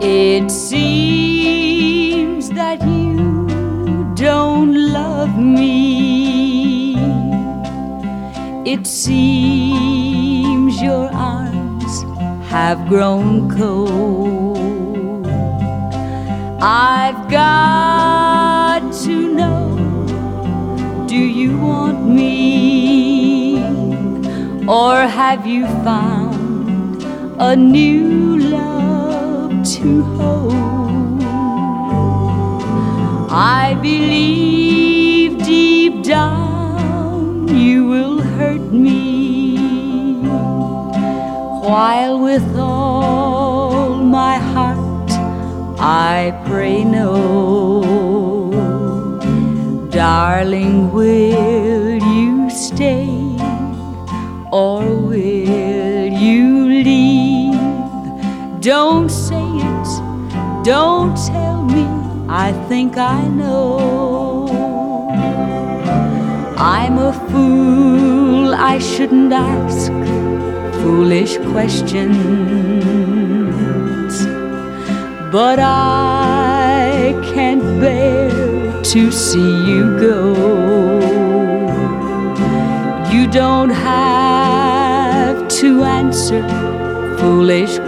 It seems that you don't love me. It seems your arms have grown cold. I've got to know, do you want me, or have you found a new love to hold? I believe deep down you will hurt me, while with all my heart I pray no. Darling, will you stay or will you leave? Don't say it, don't tell me, I think I know. I'm a fool, I shouldn't ask foolish questions, but I can't bear to see you go. You don't have to answer foolish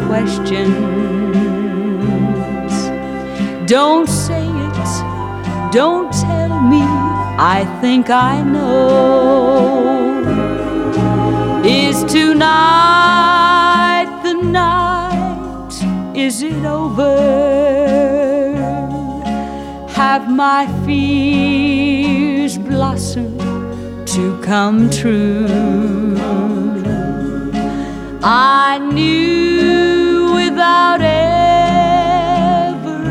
questions. Don't say it, don't tell me, I think I know. Is tonight the night? Is it over? Have my fears blossomed to come true? I knew without ever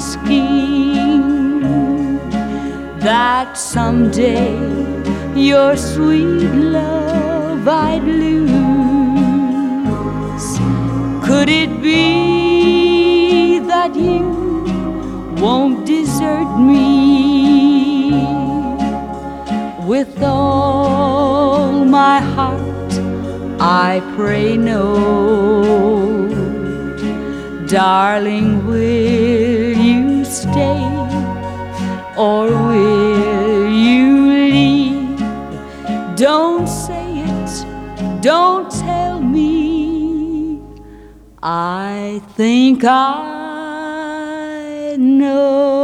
asking that someday your sweet love I'd lose. Could it be that you won't desert me? With all my heart I pray no. Darling, will you stay or will you leave? Don't say it, don't tell me, I think I know.